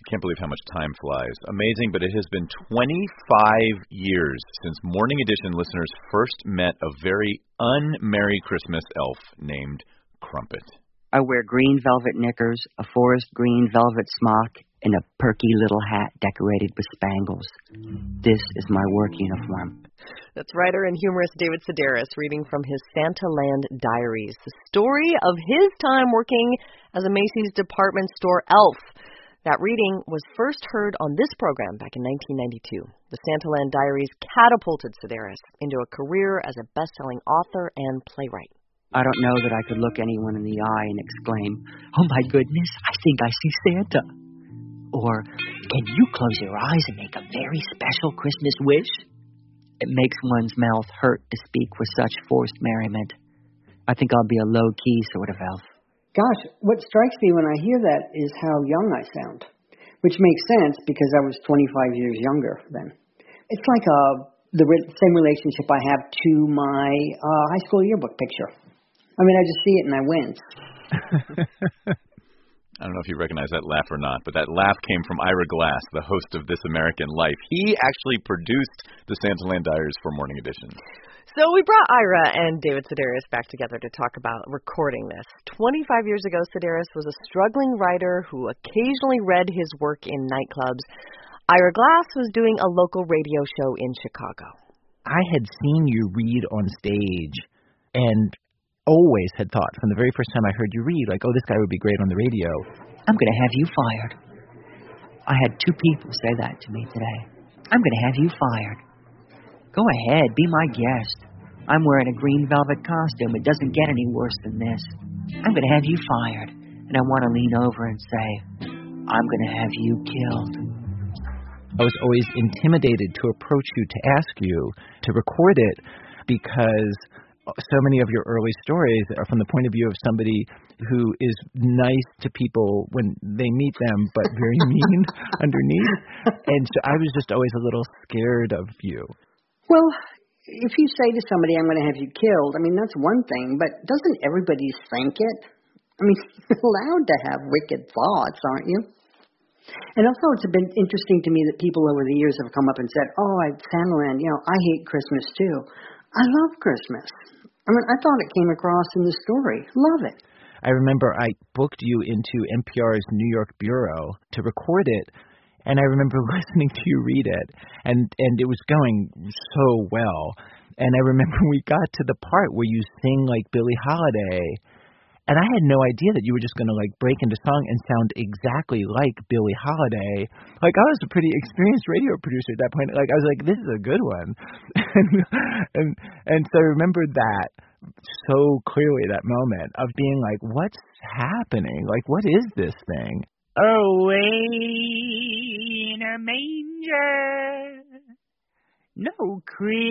Can't believe how much time flies. Amazing, but it has been 25 years since Morning Edition listeners first met a very un-Merry Christmas elf named Crumpet. I wear green velvet knickers, a forest green velvet smock, and a perky little hat decorated with spangles. This is my work uniform. That's writer and humorist David Sedaris reading from his Santaland Diaries, the story of his time working as a Macy's department store elf. That reading was first heard on this program back in 1992. The Santaland Diaries catapulted Sedaris into a career as a best-selling author and playwright. I don't know that I could look anyone in the eye and exclaim, "Oh my goodness, I think I see Santa." Or, "Can you close your eyes and make a very special Christmas wish?" It makes one's mouth hurt to speak with such forced merriment. I think I'll be a low-key sort of elf. Gosh, what strikes me when I hear that is how young I sound, which makes sense because I was 25 years younger then. It's like the same relationship I have to my high school yearbook picture. I mean, I just see it and I wince. I don't know if you recognize that laugh or not, but that laugh came from Ira Glass, the host of This American Life. He actually produced the Santaland Diaries for Morning Edition. So we brought Ira and David Sedaris back together to talk about recording this. 25 years ago, Sedaris was a struggling writer who occasionally read his work in nightclubs. Ira Glass was doing a local radio show in Chicago. I had seen you read on stage and always had thought from the very first time I heard you read, like, oh, this guy would be great on the radio. I'm going to have you fired. I had 2 people say that to me today. I'm going to have you fired. Go ahead, be my guest. I'm wearing a green velvet costume. It doesn't get any worse than this. I'm going to have you fired. And I want to lean over and say, I'm going to have you killed. I was always intimidated to approach you, to ask you to record it, because so many of your early stories are from the point of view of somebody who is nice to people when they meet them, but very mean underneath. And so I was just always a little scared of you. Well, if you say to somebody, I'm going to have you killed, I mean, that's one thing, but doesn't everybody think it? I mean, you're allowed to have wicked thoughts, aren't you? And also, it's been interesting to me that people over the years have come up and said, oh, at Santaland, I hate Christmas too. I love Christmas. I mean, I thought it came across in the story. Love it. I remember I booked you into NPR's New York bureau to record it, and I remember listening to you read it, and it was going so well. And I remember we got to the part where you sing like Billie Holiday, and I had no idea that you were just going to like break into song and sound exactly like Billie Holiday. Like, I was a pretty experienced radio producer at that point. Like, I was like, this is a good one. and so I remember that so clearly, that moment of being like, what's happening? Like, what is this thing? Away in a manger, no crib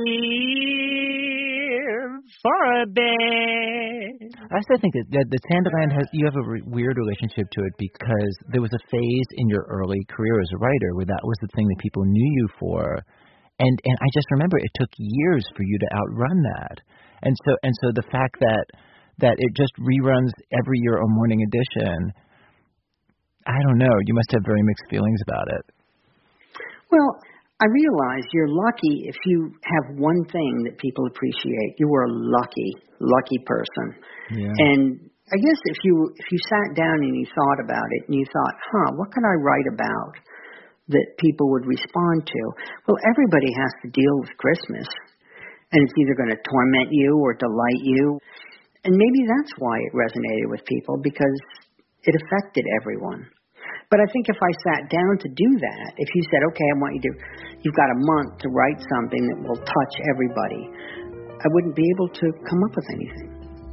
for a bed. I also think that the Santaland you have a weird relationship to it because there was a phase in your early career as a writer where that was the thing that people knew you for, and I just remember it took years for you to outrun that, and so the fact that it just reruns every year on Morning Edition, I don't know, you must have very mixed feelings about it. Well, I realize you're lucky if you have one thing that people appreciate. You are a lucky person. Yeah. And I guess if you sat down and you thought about it and you thought, what could I write about that people would respond to? Well, everybody has to deal with Christmas. And it's either going to torment you or delight you. And maybe that's why it resonated with people, because it affected everyone. But I think if I sat down to do that, if you said, okay, I want you to, you've got a month to write something that will touch everybody, I wouldn't be able to come up with anything.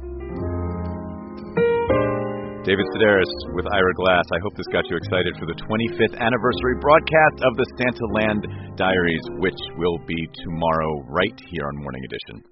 David Sedaris with Ira Glass. I hope this got you excited for the 25th anniversary broadcast of the Santaland Diaries, which will be tomorrow right here on Morning Edition.